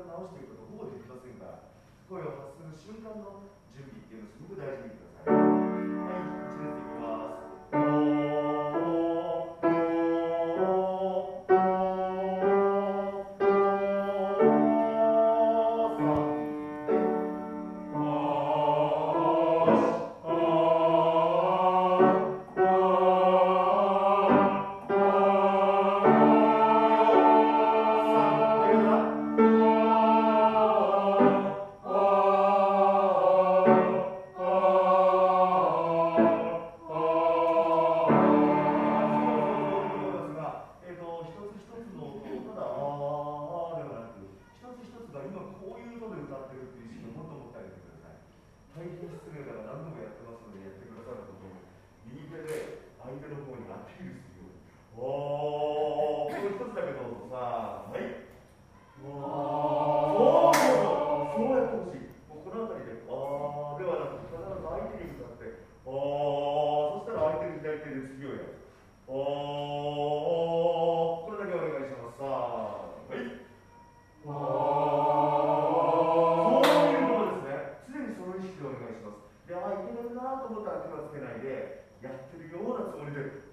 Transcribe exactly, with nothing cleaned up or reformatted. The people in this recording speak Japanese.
を直していくことほぼできませんから、声を発する瞬間の準備っていうのをすごく大事にしてください。はい、一列いきます。大変失礼だから何度もやってますので、やってくださることを右手で相手の方にアピールするように。おー、これ一つだけどうぞさ。はい。おー、そうそうそう、そうやってほしい。もうこの辺りで、あーではなくて、必ず相手に向かって、おー、そしたら相手に左手で次をやる。おー、これだけお願いします。さあ、はい。おー、そういうことですね。常にその意識でお願いします。で、あ、いけないなと思ったら手はつけないで、やってるようなつもりで。